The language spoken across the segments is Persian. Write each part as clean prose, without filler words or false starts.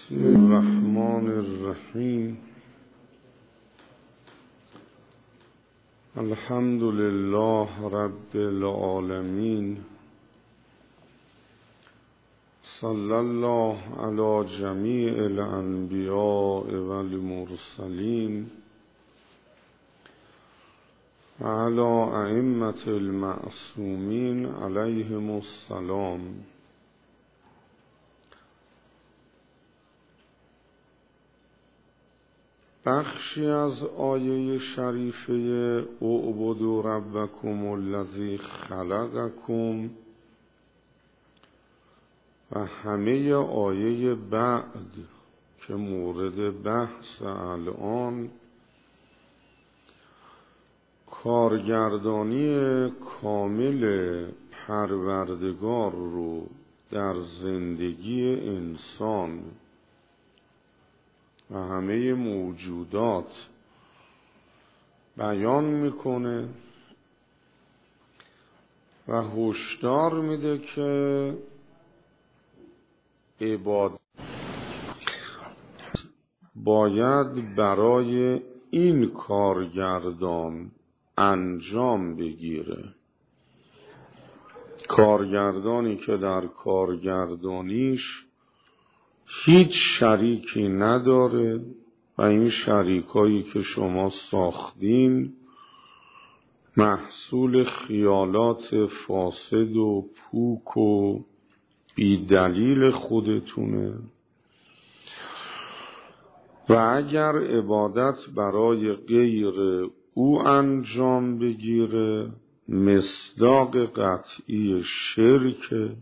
بسم الرحمن الرحیم. الحمد لله رب العالمین. صلی الله علی جمیع الانبیاء والمرسلین و علی ائمة المعصومین علیهم السلام. بخشی از آیه شریفه اعبدوا ربکم الذی خلقکم و همه آیه بعد که مورد بحث الان کارگردانی کامل پروردگار رو در زندگی انسان و همه موجودات بیان میکنه و هشدار میده که عبادت باید برای این کارگردان انجام بگیره، کارگردانی که در کارگردانیش هیچ شریکی نداره و این شریکایی که شما ساختین محصول خیالات فاسد و پوک و بی دلیل خودتونه و اگر عبادت برای غیر او انجام بگیره مصداق قطعی شرکه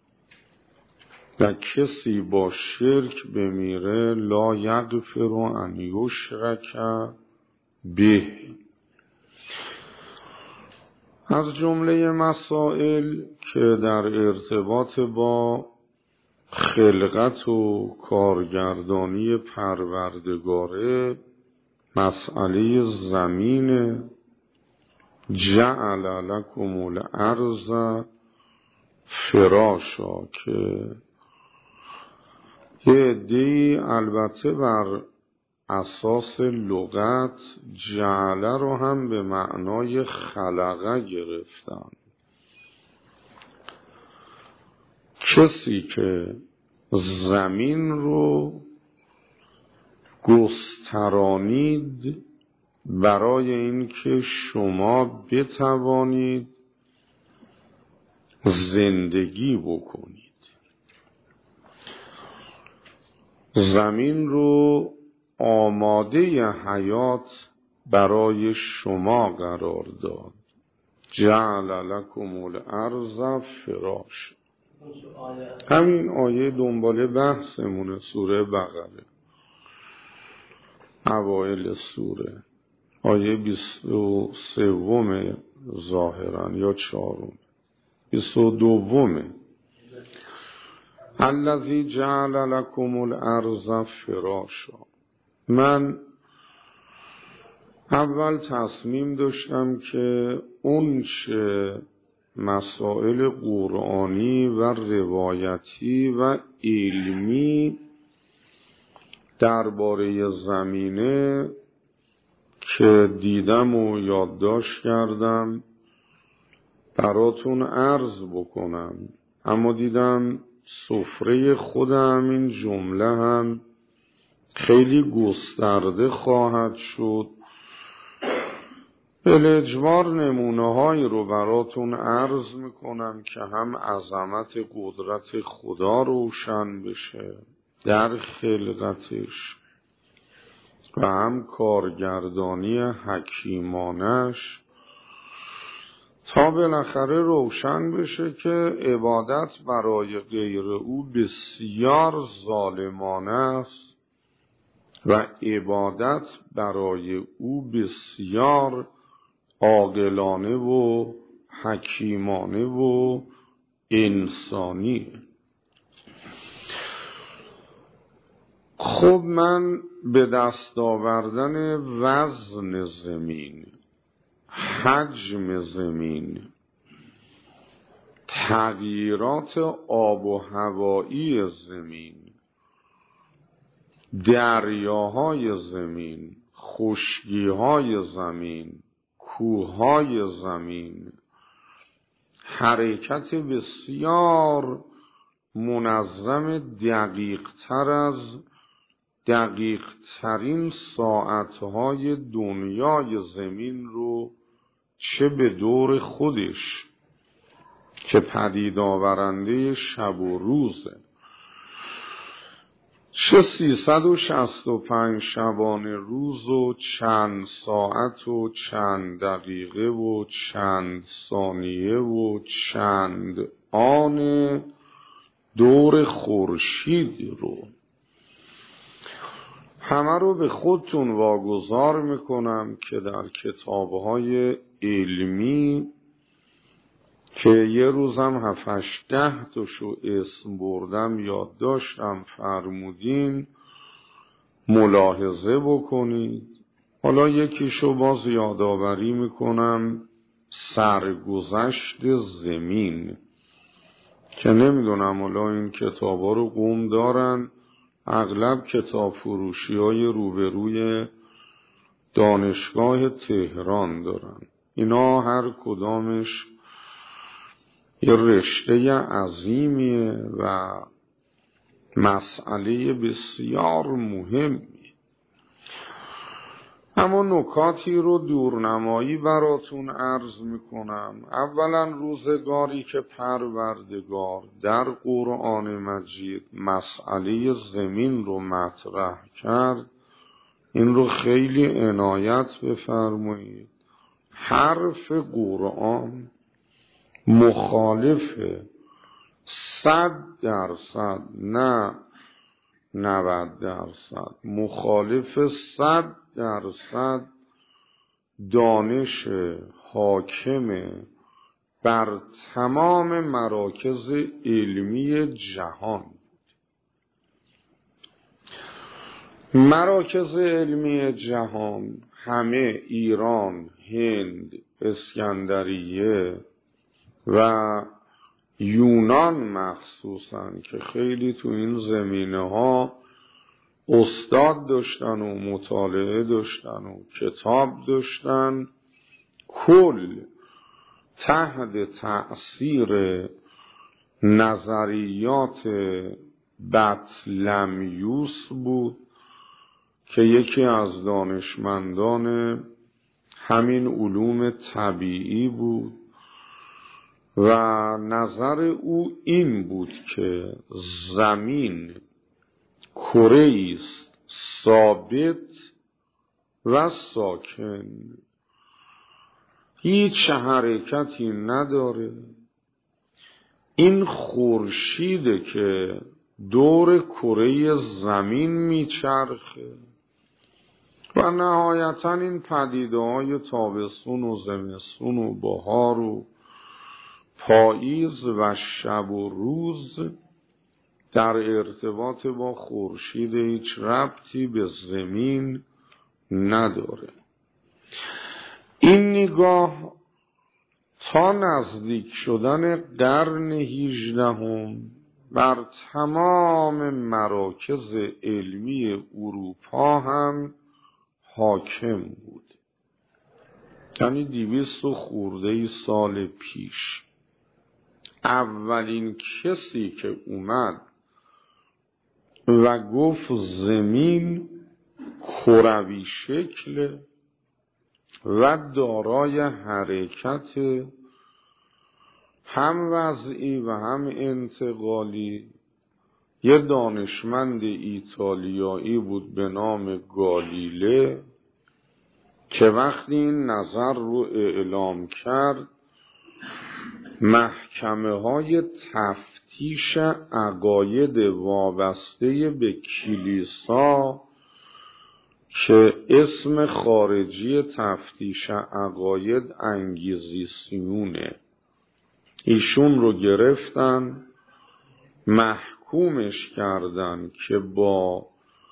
و کسی با شرک بمیره لا یغفر ان یشرک به. از جمله مسائل که در ارتباط با خلقت و کارگردانی پروردگاره مسئله زمین جعل لکم الارض فراشا که یه عده‌ای البته بر اساس لغت جعله رو هم به معنای خلقه گرفتن. کسی که زمین رو گسترانید برای اینکه شما بتوانید زندگی بکنید، زمین رو آماده حیات برای شما قرار داد. جعل لکم الارض فراش. همین آیه دنباله بحثمونه، سوره بقره اوائل سوره، آیه 23 ظاهرا یا 4 22. الذی جعل لکم الارض فراشا. من اول تصمیم داشتم که اون چه مسائل قرآنی و روایتی و علمی درباره زمینه که دیدم و یادداشت کردم براتون عرض بکنم، اما دیدم سفره خودم این جمله هم خیلی گسترده خواهد شد. بالاجبار نمونه هایی رو براتون عرض میکنم که هم عظمت قدرت خدا روشن بشه در خلقتش و هم کارگردانی حکیمانش، تا بالاخره روشن بشه که عبادت برای غیر او بسیار ظالمانه است و عبادت برای او بسیار عاقلانه و حکیمانه و انسانی. خب من به دست آوردن وزن زمین، حجم زمین، تغییرات آب و هوایی زمین دریاهای زمین، خشکیهای زمین، کوههای زمین، حرکت بسیار منظم دقیق ترین ساعتهای دنیای زمین رو چه به دور خودش که پدید آورنده شب و روزه، چه 365 شبانه روز و چند ساعت و چند دقیقه و چند ثانیه و چند آن دور خورشید رو، همه رو به خودتون واگذار میکنم که در کتابهای علمی که یه روزم 7-8 تاشو اسم بردم یاد داشتم فرمودین ملاحظه بکنید. حالا یکیشو باز یادآوری میکنم، سرگذشت زمین، که نمیدونم حالا این کتابا رو قوم دارن، اغلب کتاب فروشی های روبروی دانشگاه تهران دارن. اینا هر کدامش یه رشته عظیمیه و مسئله بسیار مهمی. اما نکاتی رو دورنمایی براتون عرض میکنم. اولا روزگاری که پروردگار در قرآن مجید مسئله زمین رو مطرح کرد، این رو خیلی عنایت بفرمایید. حرف قرآن مخالف 100%، نه 90%، مخالف 100% دانش حاکم بر تمام مراکز علمی جهان. مراکز علمی جهان همه ایران، هند، اسکندریه و یونان مخصوصاً که خیلی تو این زمینه ها استاد داشتن و مطالعه داشتن و کتاب داشتن، کل تحت تأثیر نظریات بطلمیوس بود که یکی از دانشمندان همین علوم طبیعی بود و نظر او این بود که زمین کره‌ای است ثابت و ساکن، هیچ حرکتی نداره. این خورشیده که دور کره زمین میچرخه و نهایتا این پدیده های تابستون و زمستون و بهار و پاییز و شب و روز در ارتباط با خورشید هیچ ربطی به زمین نداره. این نگاه تا نزدیک شدن قرن 18 بر تمام مراکز علمی اروپا هم حاکم بود. یعنی 200 خورده سال پیش اولین کسی که اومد و گفت زمین کروی شکل و دارای حرکت هم وضعی و هم انتقالی، یه دانشمند ایتالیایی بود به نام گالیله که وقتی این نظر رو اعلام کرد، محکمه های تفتیش عقاید وابسته به کلیسا که اسم خارجی تفتیش عقاید انگیزیسیونه، ایشون رو گرفتن، محکومش کردن که با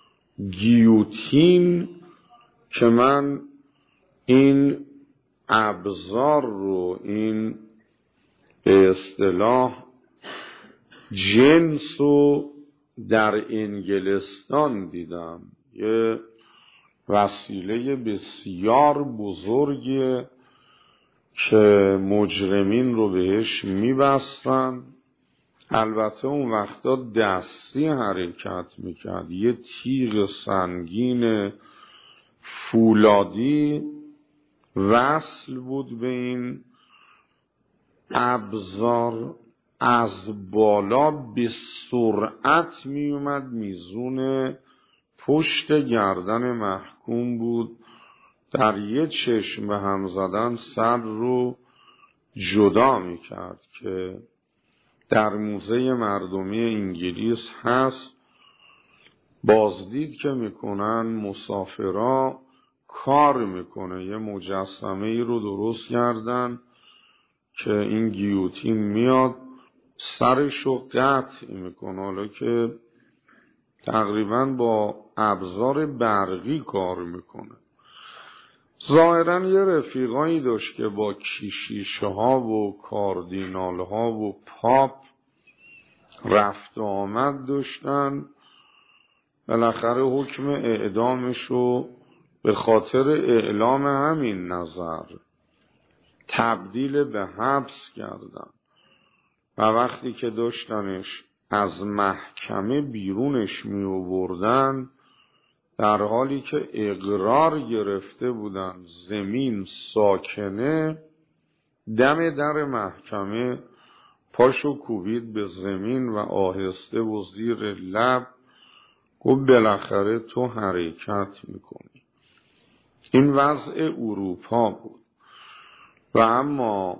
گیوتین، که من این ابزار رو، این به اصطلاح جنس و در انگلستان دیدم، یه وسیله بسیار بزرگی که مجرمین رو بهش میبستن. البته اون وقتا دستی حرکت میکرد، یه تیغ سنگین فولادی وصل بود به این ابزار، از بالا به سرعت می اومد میزون پشت گردن محکوم بود، در یه چشم به هم زدن سر رو جدا می کرد که در موزه مردمی انگلیس هست. بازدید که میکنن مسافرها کار میکنه، یه مجسمه ای رو درست کردن که این گیوتین میاد سرشو قطع میکنه، حالا که تقریبا با ابزار برقی کار میکنه. ظاهرا یه رفیقایی داشت که با کشیشه ها و کاردینال ها و پاپ رفت و آمد داشتن، بالاخره حکم اعدامشو به خاطر اعلام همین نظر تبدیل به حبس کردن و وقتی که داشتنش از محکمه بیرونش می آوردن، در حالی که اقرار گرفته بودن زمین ساکنه، دم در محکمه پاشو کوبید به زمین و آهسته و زیر لب گفت بالاخره تو حرکت میکنی. این وضع اروپا بود. و اما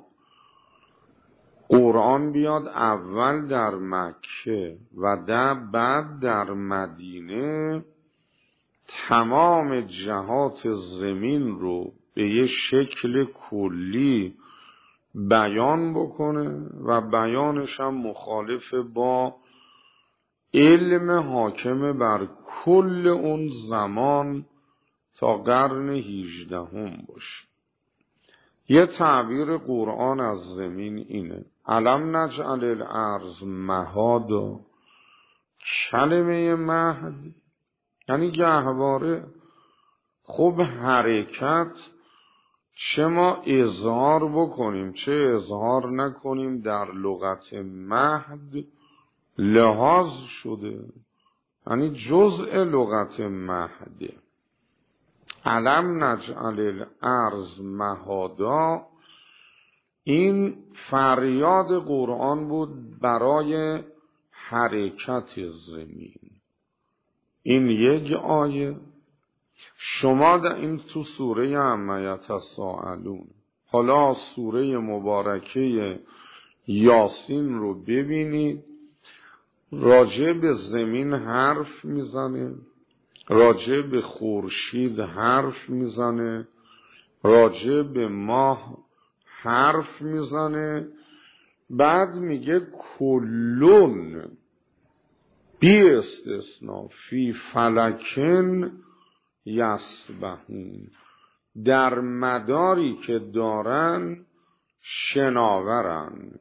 قرآن بیاد اول در مکه و بعد در مدینه تمام جهات زمین رو به یه شکل کلی بیان بکنه و بیانش هم مخالف با علم حاکم بر کل اون زمان تا قرن 18 باشه. یه تعبیر قرآن از زمین اینه: الم نجعل الارض مهادا. کلمه مهد یعنی گهواره. خب حرکت چه ما اظهار بکنیم چه اظهار نکنیم در لغت مهد لحاظ شده، یعنی جزء لغت مهده. الم نجعل الارض مهادا، این فریاد قرآن بود برای حرکت زمین. این یک آیه. شما در این تو سوره عما یتساءلون، حالا سوره مبارکه یاسین رو ببینید، راجع به زمین حرف میزنه، راجع به خورشید حرف میزنه، راجع به ماه حرف میزنه، بعد میگه کلون بی استثناء فی فلکن یسبحون، در مداری که دارن شناورن.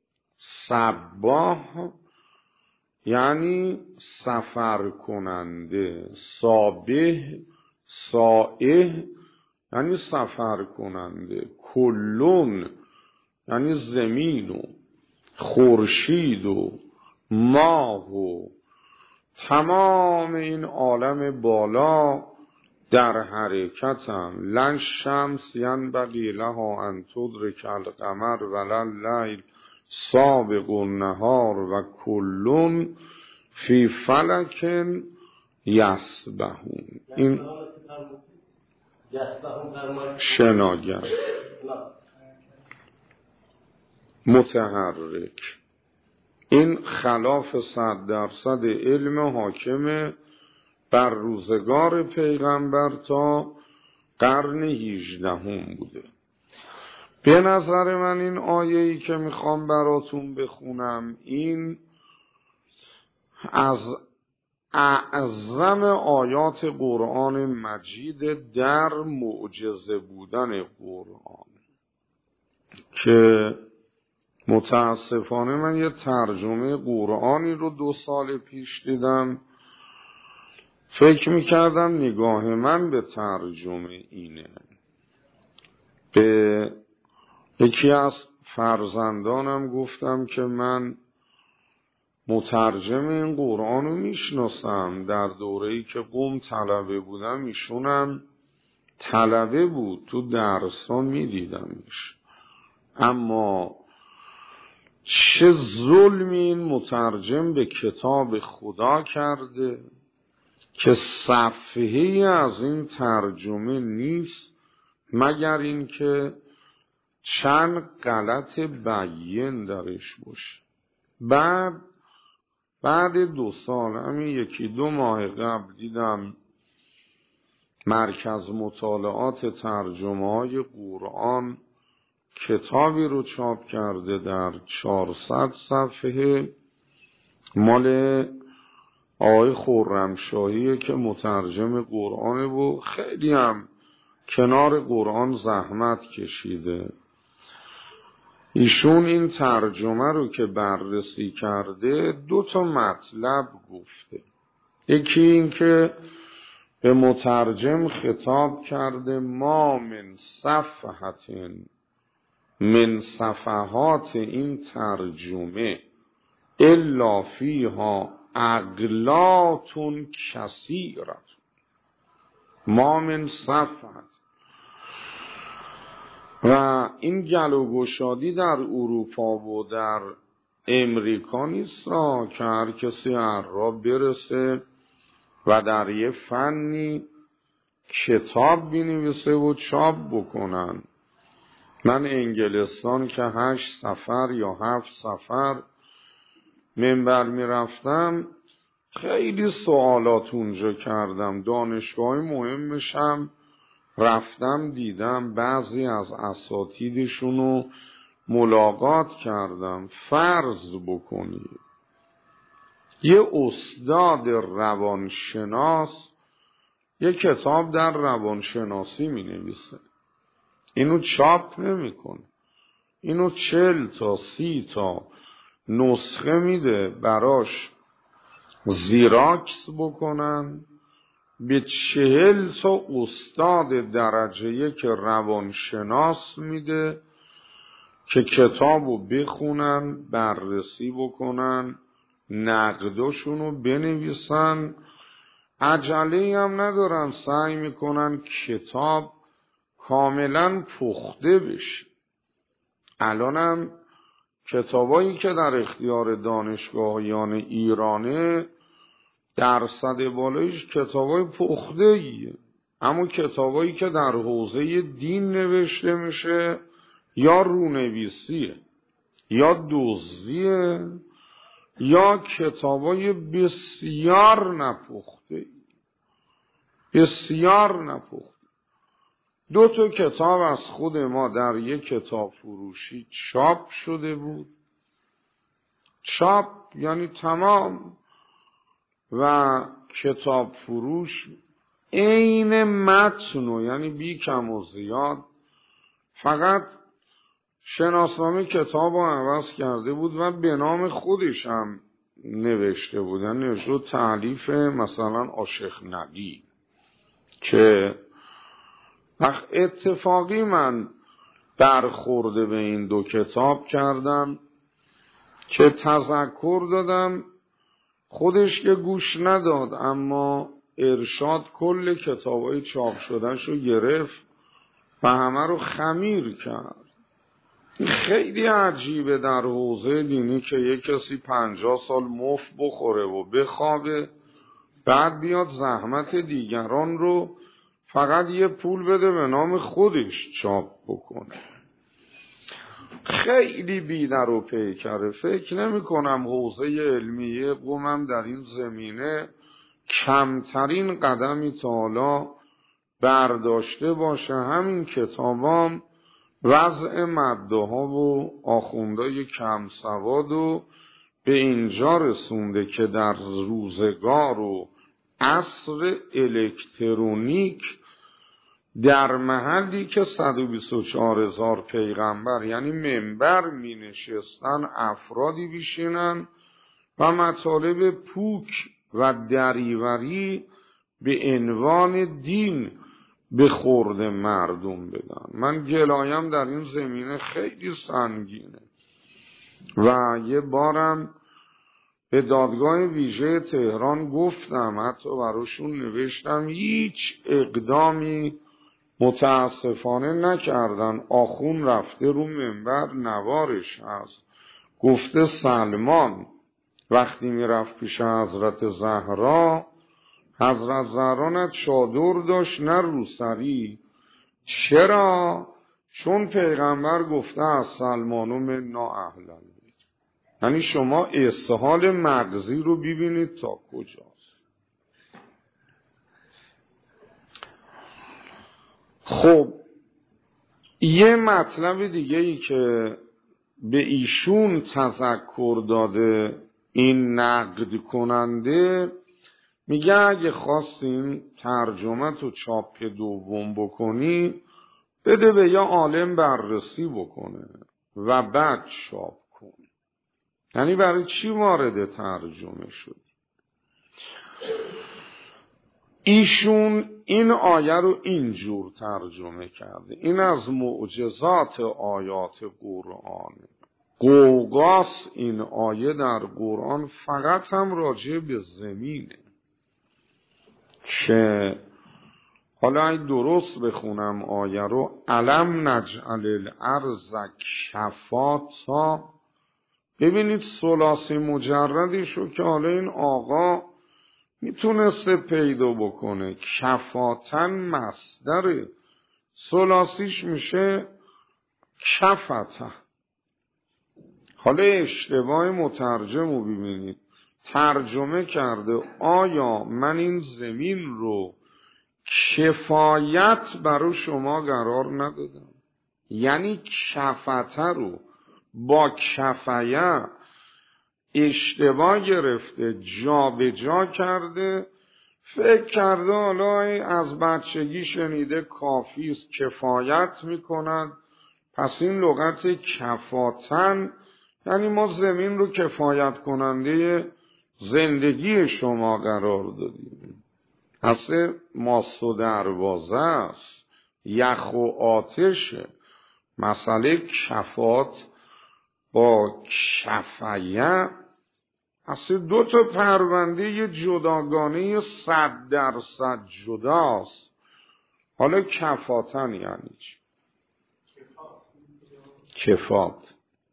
سباح یعنی سفر کننده، سابح سائح یعنی سفر کننده، کلون یعنی زمین و خورشید و ماه و تمام این عالم بالا در حرکتن. لن شمس ینبغی لها ان تدرک القمر ولا اللیل سابق النهار و کلون فی فلک یسبحون. این شناگر متحرک. این خلاف 100% علم حاکم بر روزگار پیغمبر تا قرن 18 بوده. به نظر من این آیه‌ای که میخوام براتون بخونم این از اعظم آیات قرآن مجید در معجزه بودن قرآن، که متاسفانه من یه ترجمه قرآنی رو 2 سال پیش دیدم، فکر میکردم نگاه من به ترجمه اینه. به یکی از فرزندانم گفتم که من مترجم این قرآن رو میشناسم، در دوره‌ای که قم طلبه بودم ایشونم طلبه بود، تو درس‌ها میدیدمش، اما چه ظلمی این مترجم به کتاب خدا کرده که صفحه‌ای از این ترجمه نیست مگر این که چند غلط بیان درش باشه. بعد 2 سال، همین 1-2 ماه قبل دیدم مرکز مطالعات ترجمه های قرآن کتابی رو چاپ کرده در 400 صفحه، مال آقای خرمشاهیه که مترجم قرآنه و خیلی هم کنار قرآن زحمت کشیده. ایشون این ترجمه رو که بررسی کرده 2 تا مطلب گفته. یکی این که به مترجم خطاب کرده ما من صفحت من صفحات این ترجمه الا فیها اغلاط کثیرة، ما من صفحت. و این گل و گشادی در اروپا و در امریکا نیست که هر کسی هر را برسه و در یه فنی کتاب بنویسه و چاپ بکنن. من انگلستان که 8 سفر یا 7 سفر منبر میرفتم، خیلی سوالات اونجا کردم، دانشگاه مهمشم رفتم دیدم، بعضی از اساتیدشونو ملاقات کردم. فرض بکنید یه استاد روانشناس یه کتاب در روانشناسی می نویسه، اینو چاپ نمی کنه، اینو 40 تا 30 تا نسخه میده براش زیراکس بکنن، به 40 تا استاد درجه 1 روانشناس میده که کتابو بخونن، بررسی بکنن، نقداشونو بنویسن. عجله هم ندارن، سعی میکنن کتاب کاملا پخته بشه. الانم کتابایی که در اختیار دانشگاهیان ایرانه درصد بالایش کتابای پخته ایه، اما کتابایی که در حوزه دین نوشته میشه یا رونویسیه یا دزدیه یا کتابای بسیار نپخته، بسیار نپخته. 2 تا کتاب از خود ما در یک کتاب فروشی چاپ شده بود، چاپ یعنی تمام، و کتاب فروش عین متن یعنی بی کم و زیاد فقط شناسنامه کتاب رو عوض کرده بود و به نام خودش هم نوشته بود، یعنی نوشته تألیف مثلا عاشق نبی، که اتفاقی من برخورده به این 2 کتاب کردم که تذکر دادم، خودش که گوش نداد، اما ارشاد کل کتابای چاپ شدهش رو گرفت و همه رو خمیر کرد. خیلی عجیبه در حوزه دینی که یک کسی 50 سال مفت بخوره و بخوابه، بعد بیاد زحمت دیگران رو فقط یه پول بده به نام خودش چاپ بکنه. خیلی بی‌در و پیکره. فکر نمی کنم حوزه علمیه قومم در این زمینه کمترین قدمی تا حالا برداشته باشه. همین کتابام وضع مدعاها و آخوندهای کم سواد و به اینجا رسونده که در روزگار و عصر الکترونیک در محلی که 124,000 پیغمبر یعنی منبر می نشستن افرادی بشینن و مطالب پوک و دریوری به عنوان دین به خورد مردم بدن. من گلایم در این زمینه خیلی سنگینه و یه بارم به دادگاه ویژه تهران گفتم، حتی براشون نوشتم، هیچ اقدامی متاسفانه نکردن. آخون رفته رو منبر نوارش هست، گفته سلمان وقتی میرفت پیش حضرت زهرا، حضرت زهرا نه چادر داشت نه روسری. چرا؟ چون پیغمبر گفته از سلمانو منا اهل البیت. یعنی شما استحال مغزی رو ببینید تا کجاست. خب یه مطلب دیگه ای که به ایشون تذکر داده این نقد کننده، میگه اگه خواستین ترجمه تو چاپ دوم بکنی بده به یا عالم بررسی بکنه و بعد چاپ کن. یعنی برای چی وارد ترجمه شد؟ ایشون این آیه رو اینجور ترجمه کرده: این از معجزات آیات قرآنه. قوقاس این آیه در قرآن فقط هم راجع به زمینه که حالا این درست بخونم آیه رو: علم نجعل الارض کفاتا. ببینید ثلاثی مجردیشو که حالا این آقا میتونسته پیدا بکنه، کفاتن مصدره، ثلاثیش میشه کفته. حالا اشتباه مترجم رو ببینید، ترجمه کرده آیا من این زمین رو کفایت برای شما قرار ندادم؟ یعنی کفته رو با کفایه اشتباه گرفته، جا به جا کرده، فکر کرده حالا از بچگی شنیده کافیست، کفایت میکند، پس این لغت کفاتن یعنی ما زمین رو کفایت کننده زندگی شما قرار دادیم. اصلا ماست و دروازه است، یخ و آتشه. مسئله کفات با کفایه اصلا دو تا پرونده جداگانه 100% جداست. حالا کفاتن یعنی چی؟ کفات.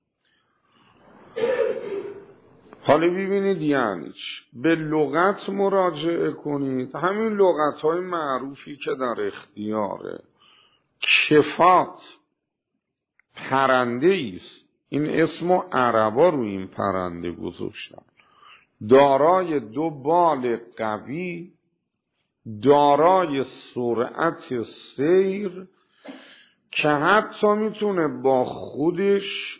حالا ببینید یعنی چی. به لغت مراجعه کنید، همین لغت‌های معروفی که در اختیاره. کفات پرنده است، این اسمو عربا رو این پرنده گذاشتن، دارای دو بال قوی، دارای سرعت سیر که حتی میتونه با خودش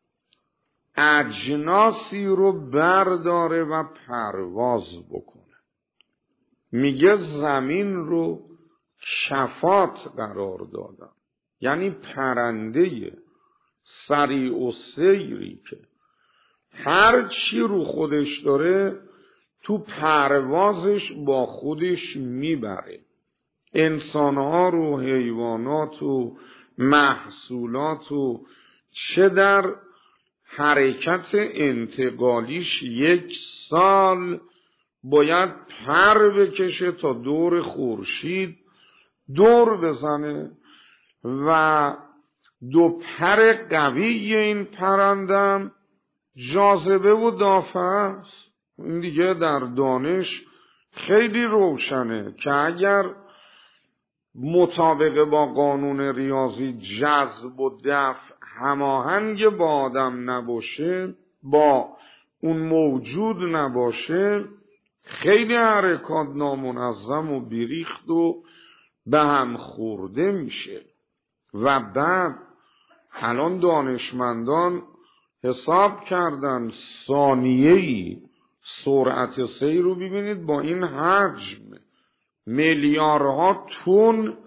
اجناسی رو برداره و پرواز بکنه. میگه زمین رو کفات قرار دادم، یعنی پرنده سریع و سیری که هر چی رو خودش داره تو پروازش با خودش میبره، انسانها رو، حیوانات و محصولات و، چه در حرکت انتقالیش 1 سال باید پر بکشه تا دور خورشید دور بزنه و دو پر قوی این پرندم جاذبه و دافعه است. این دیگه در دانش خیلی روشنه که اگر مطابق با قانون ریاضی جذب و دفع هماهنگ با آدم نباشه، با اون موجود نباشه، خیلی حرکات نامنظم و بیریخت و به هم خورده میشه. و بعد الان دانشمندان حساب کردن ثانیه‌ای سرعت سیر رو ببینید با این حجم میلیاردها تن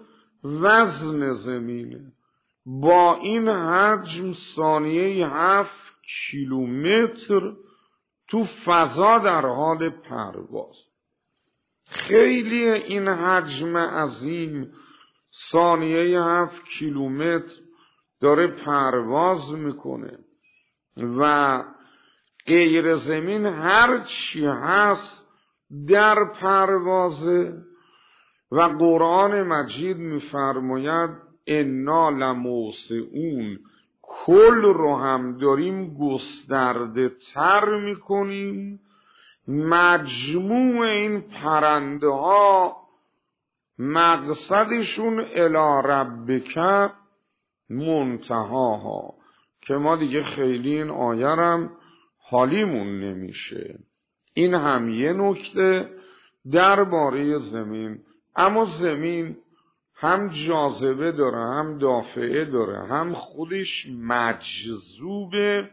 وزن زمینه. با این حجم ثانیه 7 کیلومتر تو فضا در حال پرواز. خیلی این حجم عظیم ثانیه 7 کیلومتر داره پرواز میکنه و غیر زمین هر چی هست در پروازه و قرآن مجید میفرماید انا لموسعون، کل رو هم داریم گسترده تر میکنیم. مجموع این پرنده ها مقصدشون الی ربک منتهاها، که ما دیگه خیلی این آیه هم حالیمون نمیشه. این هم یه نکته درباره زمین. اما زمین هم جاذبه داره، هم دافعه داره، هم خودش مجذوب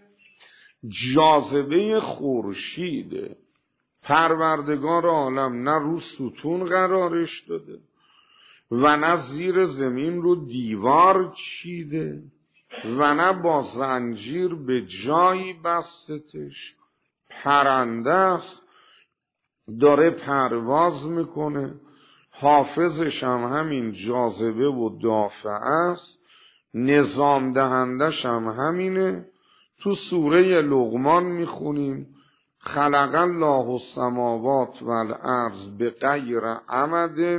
جاذبه خورشیده. پروردگار عالم نه رو ستون قرارش داده و نه زیر زمین رو دیوار چیده و نه با زنجیر به جایی بستتش. پرنده است، داره پرواز میکنه، حافظش هم همین جاذبه و دافعه است، نظام دهندش هم همینه. تو سوره لقمان میخونیم خلق الله السماوات والارض بغیر عمد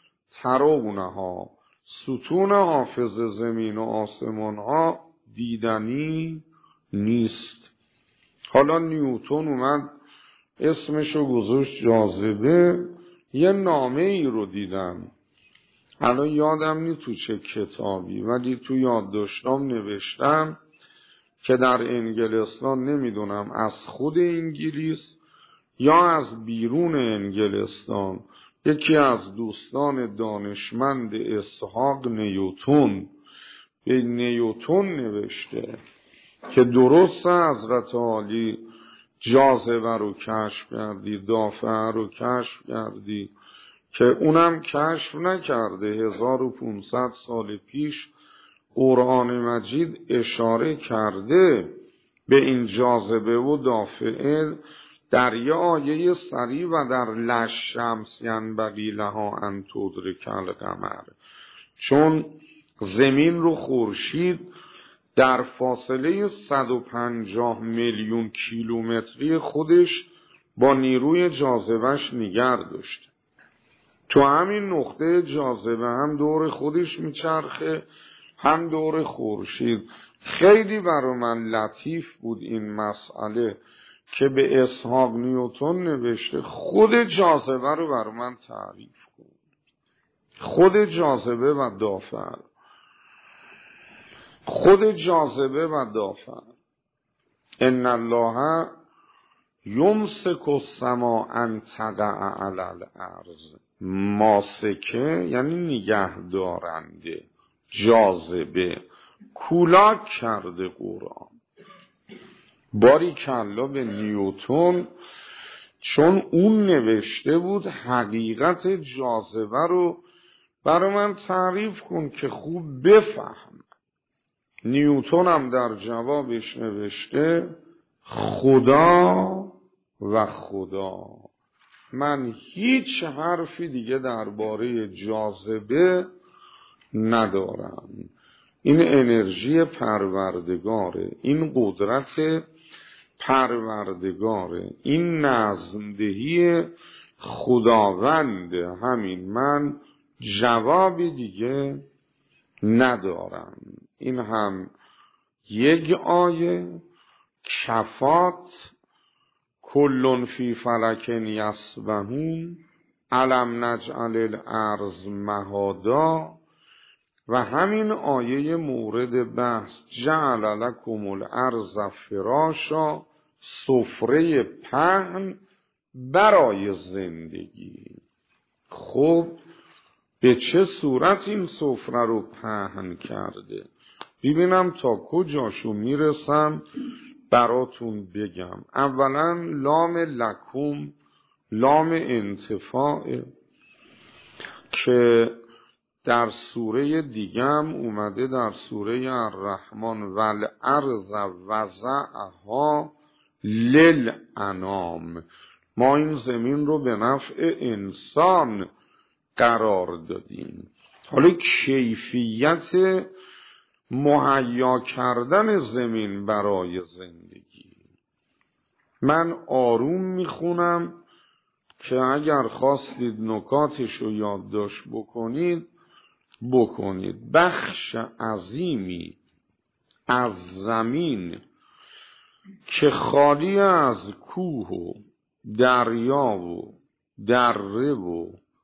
ترونها، ستون حافظ زمین و آسمان ها دیدنی نیست. حالا نیوتن اومد اسمشو گذاشت جاذبه. یه نامه ای رو دیدم، الان یادم نی تو چه کتابی، ولی تو یادداشتام نوشتم که در انگلستان، نمیدونم از خود انگلیس یا از بیرون انگلستان، یکی از دوستان دانشمند اسحاق نیوتن به نیوتن نوشته که درست حضرت عالی جاذبه رو کشف کردی، دافعه رو کشف کردی، که اونم کشف نکرده. 1500 سال پیش قرآن مجید اشاره کرده به این جاذبه و دافعه در یه آیه سریع و در لشمس ینبغی لها ان تدرک القمر، چون زمین رو خورشید در فاصله 150 میلیون کیلومتری خودش با نیروی جاذبهش نگه داشته. تو همین نقطه جاذبه هم دور خودش میچرخه، هم دور خورشید. خیلی برای من لطیف بود این مسئله که به اسحاق نیوتن نوشته خود جاذبه رو برای من تعریف کن، خود جاذبه و دافعه، خود جاذبه و دافعه. ان الله یمسک السماء ان تقع علی الارض. ماسکه یعنی نگه دارنده، جاذبه کولاک کرده قرآن. باری کلا به نیوتن، چون اون نوشته بود حقیقت جاذبه رو برای من تعریف کن که خوب بفهم. نیوتن هم در جوابش نوشته خدا و خدا. من هیچ حرفی دیگه درباره جاذبه ندارم. این انرژی پروردگاره، این قدرت پروردگاره، این نظمدهی خداوند. همین، من جوابی دیگه ندارم. این هم یک آیه کفات کلون فی فلک یسبحون الم نجعل الارض مهادا، و همین آیه مورد بحث جعل لکم الارض فراشا، سفره پهن برای زندگی. خب به چه صورت این سفره رو پهن کرده؟ ببینم تا کجاشو میرسم براتون بگم. اولا لام لکم لام انتفاع که در سوره دیگه هم اومده، در سوره الرحمن، والارض وضعها للانام، ما این زمین رو به نفع انسان قرار دادیم. حالا کیفیت مهیا کردن زمین برای زندگی، من آروم میخونم که اگر خواستید نکاتش رو یادداشت بکنید. بخش عظیمی از زمین که خالی از کوه و دریا و دره و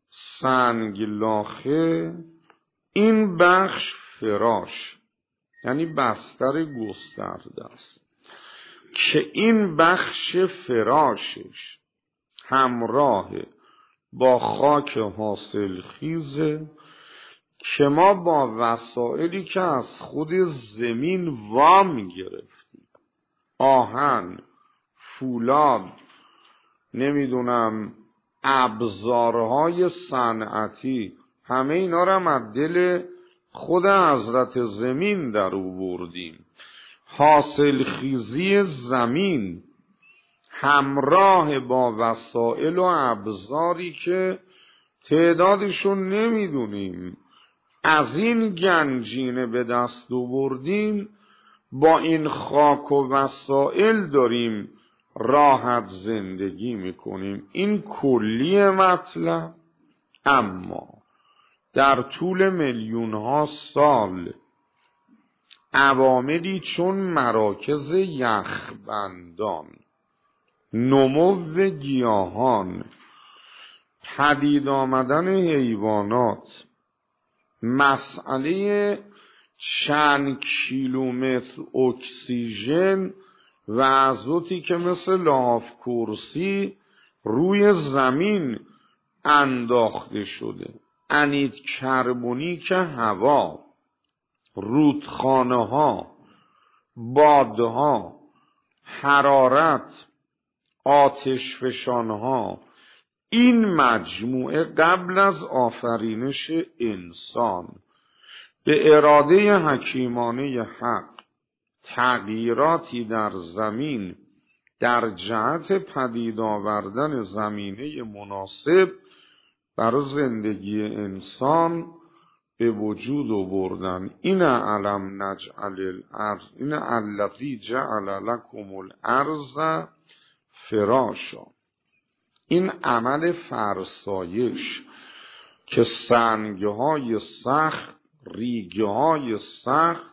سنگلاخه، این بخش فراش، یعنی بستر گسترده است که این بخش فراشش همراه با خاک حاصل خیزه که ما با وسایلی که از خود زمین وام گرفتیم، آهن، فولاد، نمیدونم ابزارهای صنعتی، همه اینا رو از دل خود حضرت زمین در آوردیم. حاصل خیزی زمین همراه با وسایل و ابزاری که تعدادشون نمیدونیم، از این گنجینه به دست آوردیم، با این خاک و وسایل داریم راحت زندگی میکنیم. این کلی مطلب. اما در طول میلیون ها سال عواملی چون مراکز یخبندان، نمو گیاهان، پدید آمدن حیوانات، مسئله چند کیلومتر اکسیژن و ازوتی که مثل لاف کرسی روی زمین انداخته شده، انید کربونیک هوا، رودخانه ها، بادها، حرارت، آتشفشان ها، این مجموعه قبل از آفرینش انسان به اراده حکیمانه حق تغییراتی در زمین در جهت پدید آوردن زمینه مناسب برای زندگی انسان به وجود آوردن. این علم نجعل الارض، این الذی جعل لکم الارض فراشا، این عمل فرسایش که سنگهای سخت، ریگهای سخت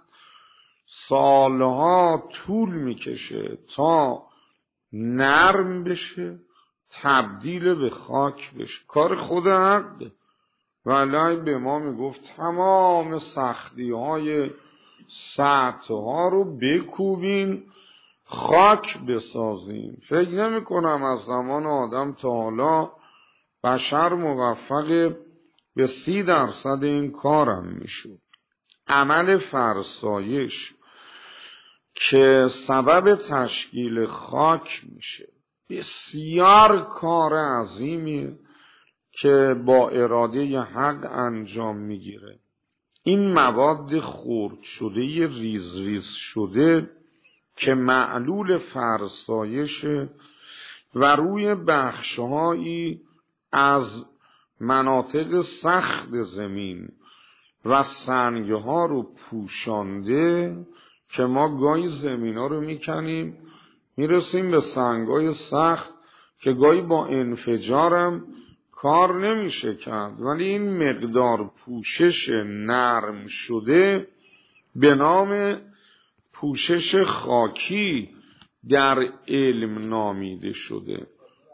سالها طول میکشه تا نرم بشه، تبدیل به خاک بشه، کار خود حقه. ولی به ما میگفت تمام سختی های سطح ها رو بکوبین، خاک بسازین. فکر نمی کنم از زمان آدم تا حالا بشر موفق به 30% این کارم میشد. عمل فرسایش که سبب تشکیل خاک میشه بسیار کار عظیمیه که با اراده حق انجام میگیره. این مواد خرد شده، ریز ریز شده که معلول فرسایش و روی بخشهایی از مناطق سخت زمین و سنگها رو پوشانده که ما گاهی زمینا رو میکنیم میرسیم به سنگای سخت که گاهی با انفجارم کار نمیشه کرد، ولی این مقدار پوشش نرم شده به نام پوشش خاکی در علم نامیده شده.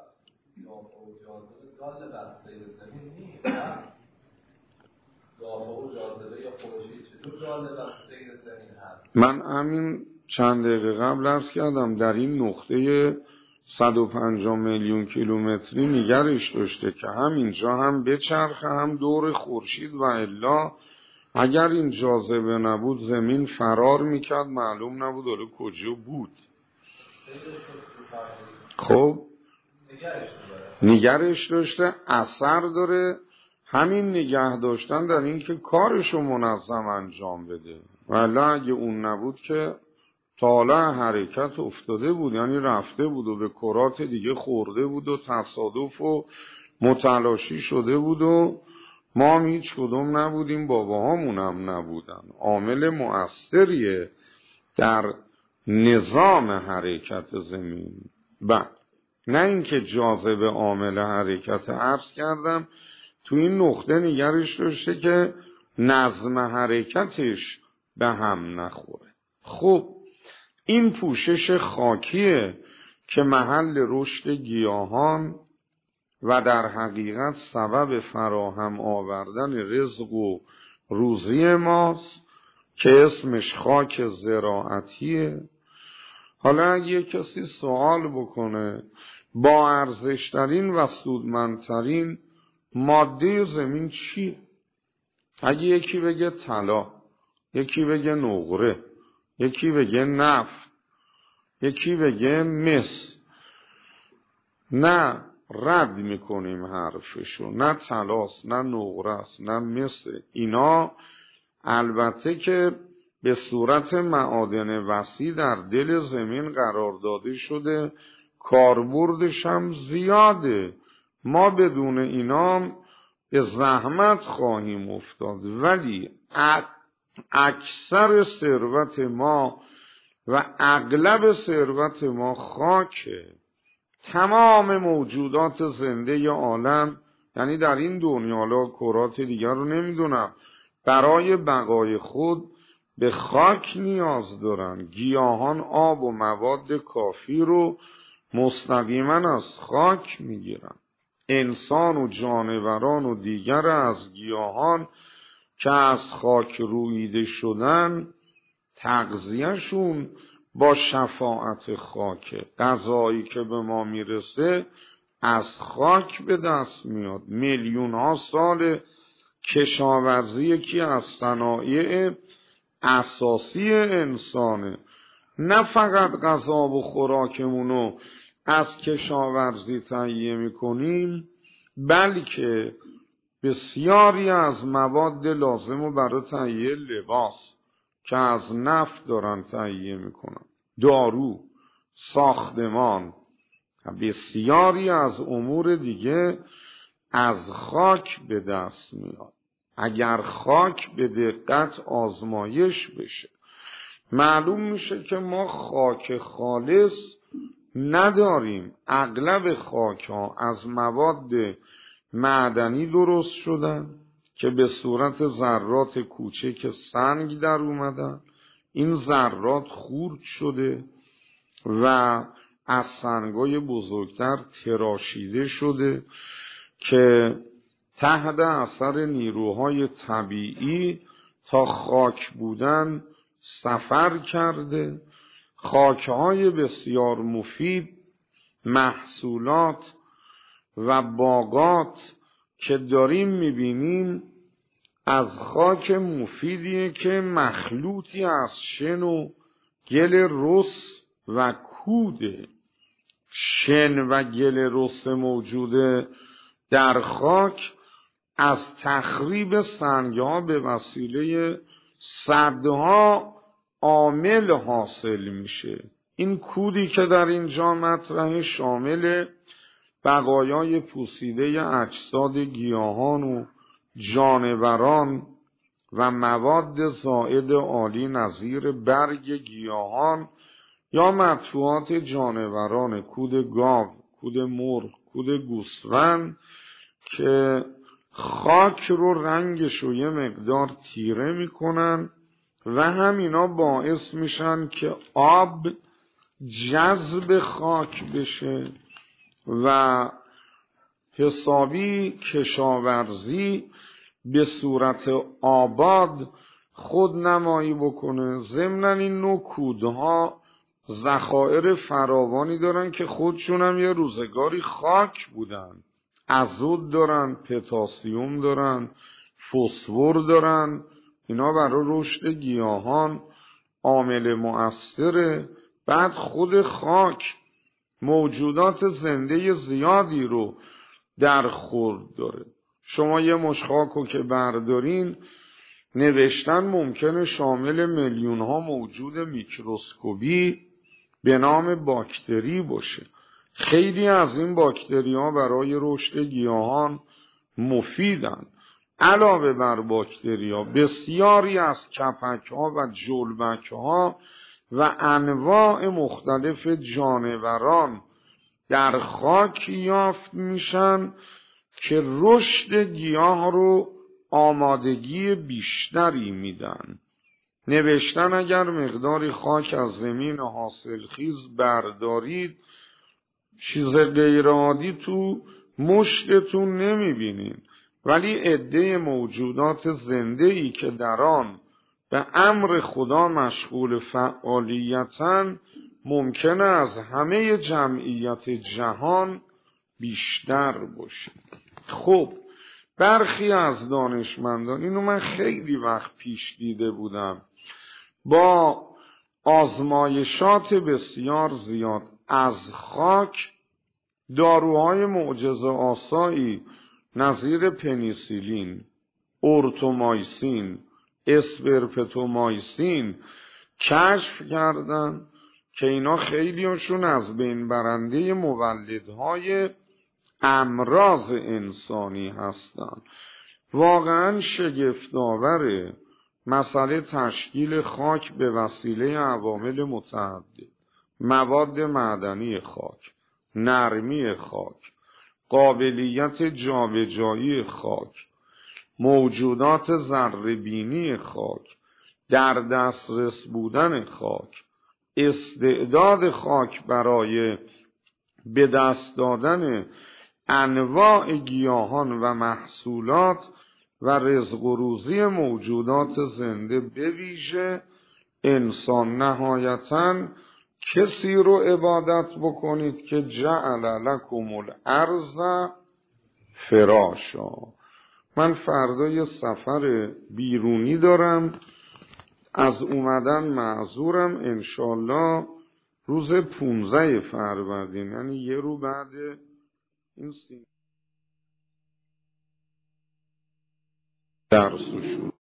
من همین چند دقیقه قبل عرض کردم در این نقطه 150 میلیون کیلومتری نگرش داشته که همینجا هم بچرخه هم دور خورشید، و الا اگر این جاذبه نبود زمین فرار میکرد، معلوم نبود حالا کجا بود. خب نگرش داشته، اثر داره، همین نگه داشتن در این که کارشو منظم انجام بده. ولی اگه اون نبود که طالع حرکت افتاده بود، یعنی رفته بود و به کرات دیگه خورده بود و تصادف و متلاشی شده بود و ما هم هیچ کدوم نبودیم، باباهامون هم نبودن. عامل مؤثریه در نظام حرکت زمین. نه اینکه جاذبه عامل حرکت. عرض کردم تو این نقطه نگرش داشته که نظم حرکتش به هم نخوره. خب این پوشش خاکیه که محل رشد گیاهان و در حقیقت سبب فراهم آوردن رزق و روزی ماست که اسمش خاک زراعتیه. حالا اگه کسی سوال بکنه با ارزشترین و سودمندترین ماده زمین چیه؟ اگه یکی بگه طلا، یکی بگه نقره، یکی بگه نفت، یکی بگه مس، نه رد میکنیم حرفشو. نه طلاست، نه نقره است، نه مس. اینا البته که به صورت معادن وسیع در دل زمین قرار داده شده، کاربردش هم زیاده. ما بدون اینا به زحمت خواهیم افتاد. ولی اکثر ثروت ما و اغلب ثروت ما خاکه. تمام موجودات زنده عالم، یعنی در این دنیا کرات دیگر رو نمیدونم، برای بقای خود به خاک نیاز دارن. گیاهان آب و مواد کافی رو مستقیما از خاک میگیرن. انسان و جانوران و دیگر از گیاهان که از خاک رویده شدن، تغذیه‌شون با شفاعت خاکه. غذایی که به ما میرسه از خاک به دست میاد. میلیون ها سال کشاورزی یکی از صنایع اساسی انسانه. نه فقط غذا و خوراکمونو از کشاورزی تهیه میکنیم، بلکه بسیاری از مواد لازم رو برای تهیه لباس که از نفت دارن تهیه میکنن، دارو، ساختمان، بسیاری از امور دیگه از خاک به دست میاد. اگر خاک به دقت آزمایش بشه معلوم میشه که ما خاک خالص نداریم. اغلب خاک ها از مواد معدنی درست شدن که به صورت ذرات کوچک سنگ در اومدن. این ذرات خورد شده و از سنگای بزرگتر تراشیده شده که تحت اثر نیروهای طبیعی تا خاک بودن سفر کرده. خاکهای بسیار مفید، محصولات و باغات که داریم میبینیم از خاک مفیدیه که مخلوطی از شن و گل رس و کوده. شن و گل رس موجوده در خاک از تخریب سنگ‌ها به وسیله سدها عامل حاصل میشه. این کودی که در اینجا مطرحه شامل بقایای پوسیده اجساد گیاهان و جانوران و مواد زائد عالی نظیر برگ گیاهان یا مدفوعات جانوران، کود گاو، کود مرغ، کود گوسفند که خاک رو رنگش رو یه مقدار تیره میکنن و همینا باعث میشن که آب جذب خاک بشه و حسابی کشاورزی به صورت آباد خود نمایی بکنه. ضمناً این نوع کودها ذخایر فراوانی دارن که خودشون هم یه روزگاری خاک بودن. ازود دارن، پتاسیم دارن، فسفر دارن. اینا برای رشد گیاهان عامل مؤثره. بعد خود خاک موجودات زنده زیادی رو در خورد داره. شما یه مش خاکو که بردارین، نوشتن ممکنه شامل میلیون ها موجود میکروسکوپی به نام باکتری باشه. خیلی از این باکتری ها برای رشد گیاهان مفیدن. علاوه بر باکتری ها، بسیاری از کپک ها و جلبک ها و انواع مختلف جانوران در خاک یافت میشن که رشد گیاه رو آمادگی بیشتری میدن. نوشتن اگر مقداری خاک از زمین حاصلخیز بردارید، چیز غیرعادی تو مشتتون نمیبینین، ولی عده موجودات زنده‌ای که در آن به امر خدا مشغول فعالیتن ممکنه از همه جمعیت جهان بیشتر باشه. خب برخی از دانشمندان، اینو من خیلی وقت پیش دیده بودم، با آزمایشات بسیار زیاد از خاک داروهای معجزه آسایی نظیر پنیسیلین، اورتومایسین، اسپرپتومایسین کشف کردن که اینا خیلیشون از بین برنده مولدهای امراض انسانی هستند. واقعا شگفت‌آوره مسئله تشکیل خاک به وسیله عوامل متعدد: مواد معدنی خاک، نرمی خاک، قابلیت جابجایی خاک، موجودات ذره‌بینی خاک، در دسترس بودن خاک، استعداد خاک برای به دست دادن انواع گیاهان و محصولات و رزق و روزی موجودات زنده به ویژه انسان. نهایتاً کسی رو عبادت بکنید که جعل لکم الارض فراشا. من فردا یه سفر بیرونی دارم، از اومدن معذورم. انشالله روز 15 فروردین، یعنی یه رو بعد این درس شروع.